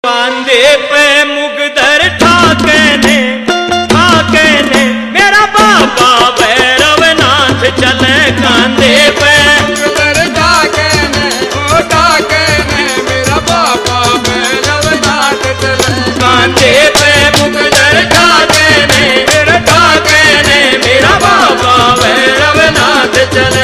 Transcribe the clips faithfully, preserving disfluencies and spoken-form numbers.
कांधे पे मुगदर ठाके ने ठाके ने मेरा बाबा भैरवनाथ चले कांधे पे मुगदर ठाके ने ओ ठाके ने मेरा बाबा भैरवनाथ चले कांधे पे मुगदर ठाके ने मेरा ठाके ने मेरा बाबा भैरवनाथ चले।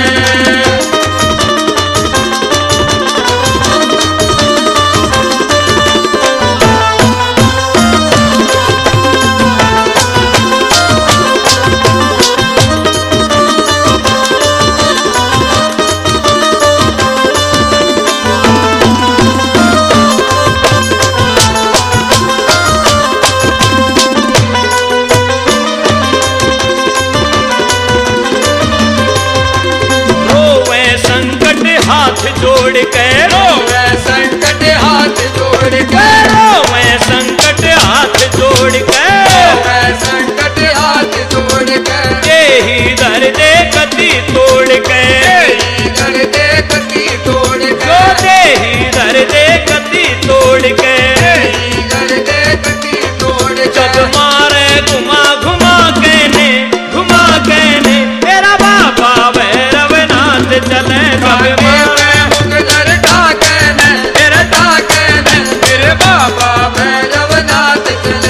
हाथ जोड़ के रोवे संकट हाथ जोड़ के रोवे संकट हाथ जोड़ के रोवे संकट हाथ जोड़ के यही दर्द कति तोड़ के यही दर्द कति तोड़ के यही दर्द कति तोड़ के यही दर्द कति तोड़ के जब मारे घुमा घुमा के ने घुमा के ने मेरा बाबा भैरवनाथ चले सब मुगदर ठाके ने मेरे ठाके ने मेरे बाबा भैरवनाथ चले।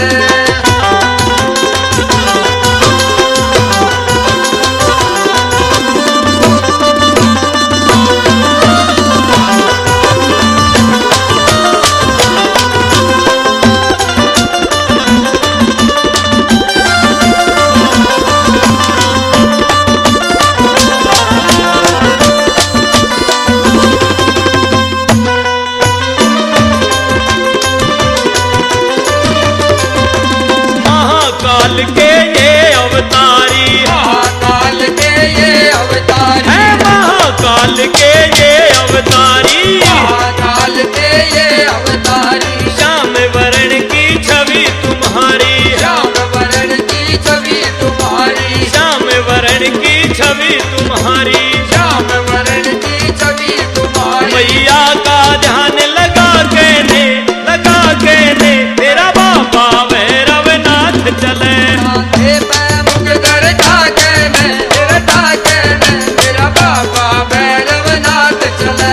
महाकाल के ये अवतारी महाकाल के ये अवतारी है महाकाल के ये अवतारी महाकाल के ये अवतारी श्याम वर्ण की छवि तुम्हारी श्याम वर्ण की छवि तुम्हारी श्याम वर्ण की छवि तुम्हारी श्याम वर्ण की छवि तुम्हारी मैया का ध्यान लगा के ने लगा के ने मेरा बाबा भैरवनाथ चले कांधे पे मुगदर ठाके ने मेरे ठाके ने मेरा बाबा भैरवनाथ चले।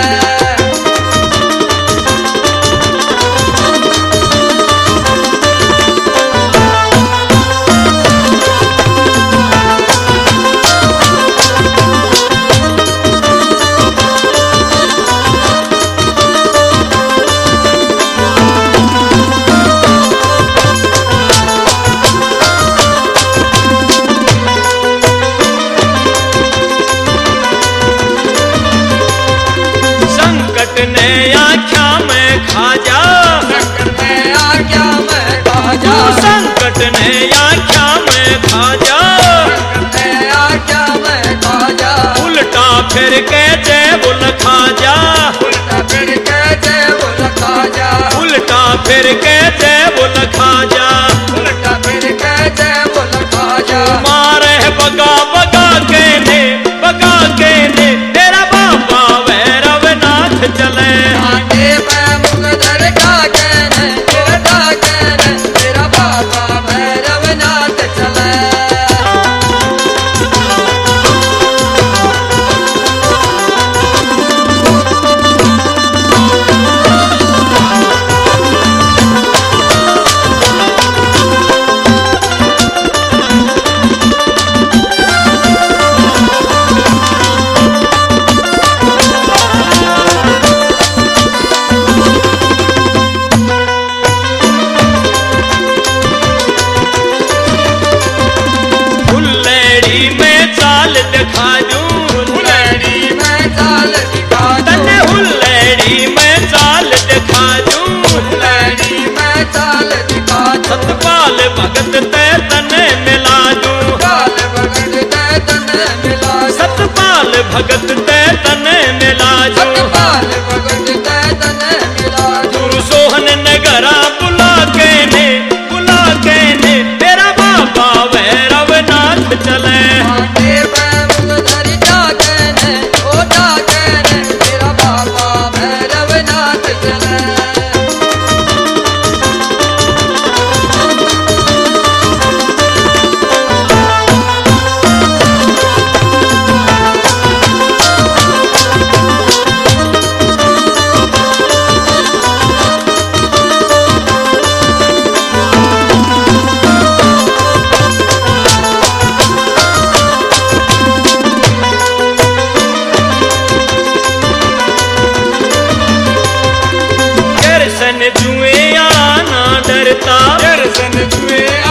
संकट ने आख्या में खा जा संकट में आज्ञा में खा जा संकट ने आख्या में खा जा संकट में आज्ञा में खा जा उल्टा फिर के जय बुल खा जा उल्टा फिर के जय बोल खा जा उल्टा फिर के जय बुल खा जा उल्टा फिर के जय बोल खा जा मारे बगा बगा के ने बगा के ने मेरा बाबा भैरवनाथ चले कांधे पे मुगदर ठाके ने मेरे ठाके ने मेरा बाबा भैरवनाथ चले। हुल्लड़ी में चाल दिखा दूं हुल्लड़ी में चाल दिखा तने दूं हुल्लड़ी में चाल दिखा दूं हुल्लड़ी में चाल दिखा दूं सतपाल भगत ते तने मिला दूं काल भगत ते तने मिला दूं सतपाल भगत ते तने मिला दूं सतपाल भगत ते तने मिला दूं गुरु सोहन नगरा बुला के ने बुला के ने मेरा बाबा भैरवनाथ चले कांधे पे मुगदर ठाके ने ओ ठाके ने मेरा बाबा भैरवनाथ चले। आना डरता, दर्शन छुए